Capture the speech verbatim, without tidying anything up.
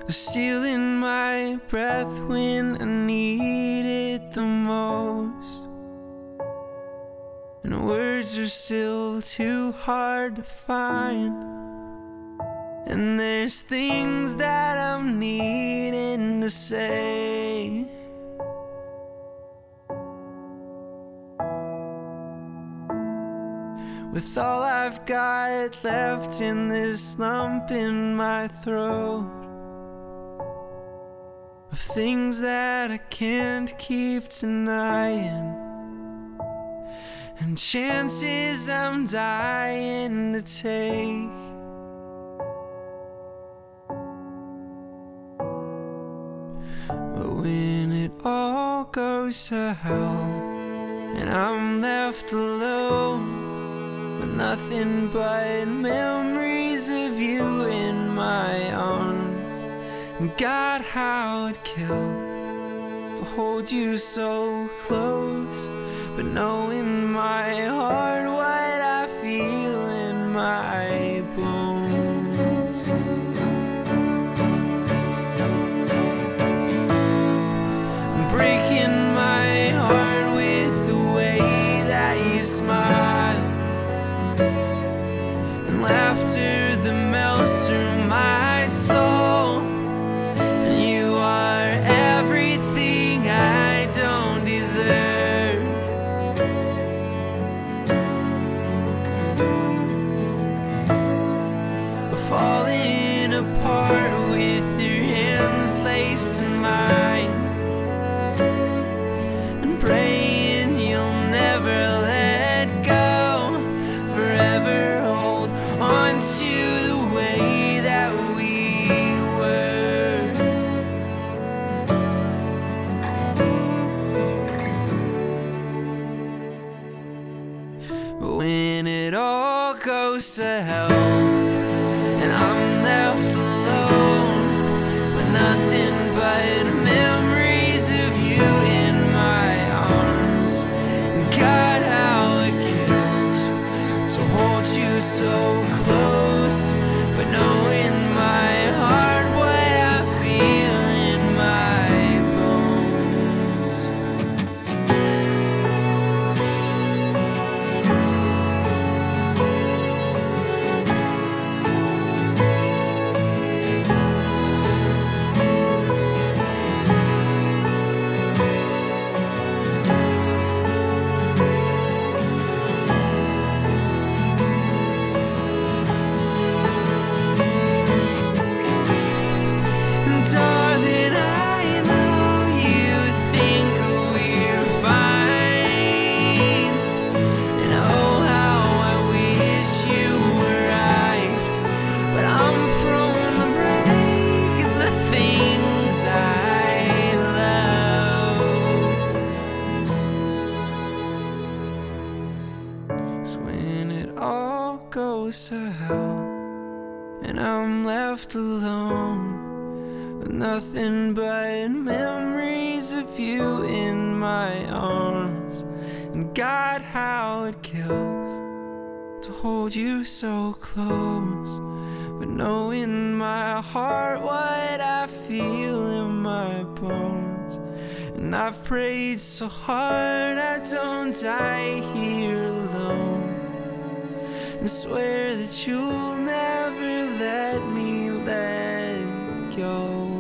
stealing my breath when I need it the most. And words are still too hard to find, and there's things that I'm needing to say. With all I've got left in this lump in my throat of things that I can't keep denying, and chances I'm dying to take. But when it all goes to hell and I'm left alone with nothing but memories of you in my arms, and God, how it kills to hold you so close, but know in my heart what I feel in my bones. I'm breaking my heart with the way that you smile, and laughter that melts through my soul. And you are everything I don't deserve. Falling apart with your hands laced in mine, and praying you'll never let go. Forever hold on to the way that we were. But when it all goes to hell and I'm left alone with nothing but memories of you in my arms, and God, how it kills to hold you so close, but know in my heart what I feel in my bones. Darling, I know you think we're fine, and oh how I wish you were right. But I'm prone to break the things I love. So when it all goes to hell and I'm left alone with nothing but memories of you in my arms, and God, how it kills to hold you so close, but know in my heart what I feel in my bones. And I've prayed so hard I don't die here alone, and swear that you'll never let me let go.